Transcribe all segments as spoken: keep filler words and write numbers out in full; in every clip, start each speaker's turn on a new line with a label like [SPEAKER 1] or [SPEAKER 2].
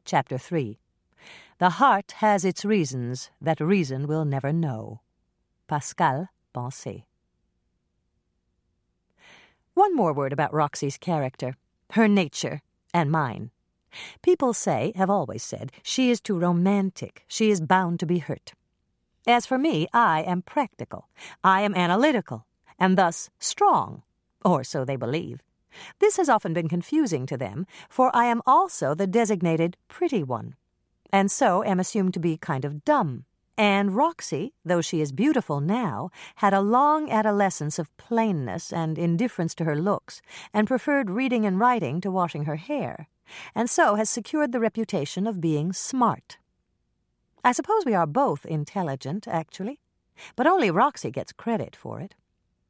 [SPEAKER 1] Chapter three. The heart has its reasons that reason will never know. Pascal Pensée. One more word about Roxy's character, her nature, and mine. People say, have always said, she is too romantic, she is bound to be hurt. As for me, I am practical, I am analytical, and thus strong, or so they believe. This has often been confusing to them, for I am also the designated pretty one, and so am assumed to be kind of dumb. And Roxy, though she is beautiful now, had a long adolescence of plainness and indifference to her looks, and preferred reading and writing to washing her hair, and so has secured the reputation of being smart. I suppose we are both intelligent, actually, but only Roxy gets credit for it.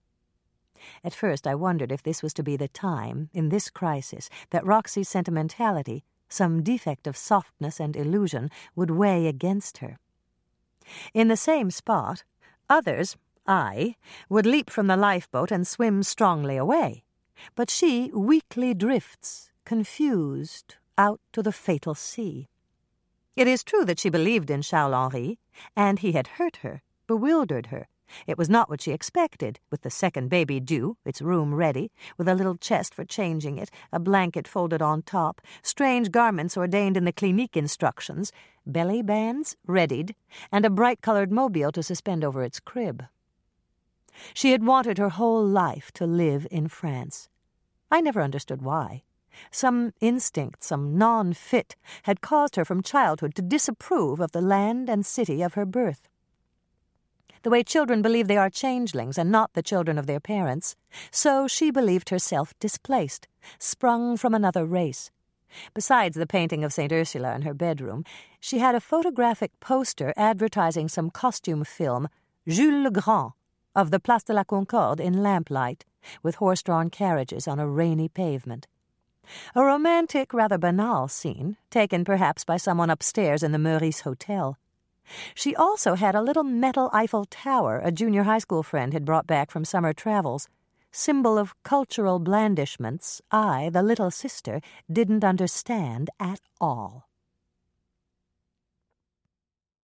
[SPEAKER 1] At first I wondered if this was to be the time, in this crisis, that Roxy's sentimentality, some defect of softness and illusion, would weigh against her. In the same spot, others, I, would leap from the lifeboat and swim strongly away, but she weakly drifts, confused, out to the fatal sea. It is true that she believed in Charles Henri, and he had hurt her, bewildered her. It was not what she expected, with the second baby due, its room ready, with a little chest for changing it, a blanket folded on top, strange garments ordained in the clinique instructions, belly bands readied, and a bright-colored mobile to suspend over its crib. She had wanted her whole life to live in France. I never understood why. Some instinct, some non-fit, had caused her from childhood to disapprove of the land and city of her birth. The way children believe they are changelings and not the children of their parents, so she believed herself displaced, sprung from another race. Besides the painting of Saint Ursula in her bedroom, she had a photographic poster advertising some costume film, Jules le Grand, of the Place de la Concorde in lamplight, with horse-drawn carriages on a rainy pavement. A romantic, rather banal scene, taken perhaps by someone upstairs in the Meurice Hotel. She also had a little metal Eiffel Tower a junior high school friend had brought back from summer travels, symbol of cultural blandishments I, the little sister, didn't understand at all.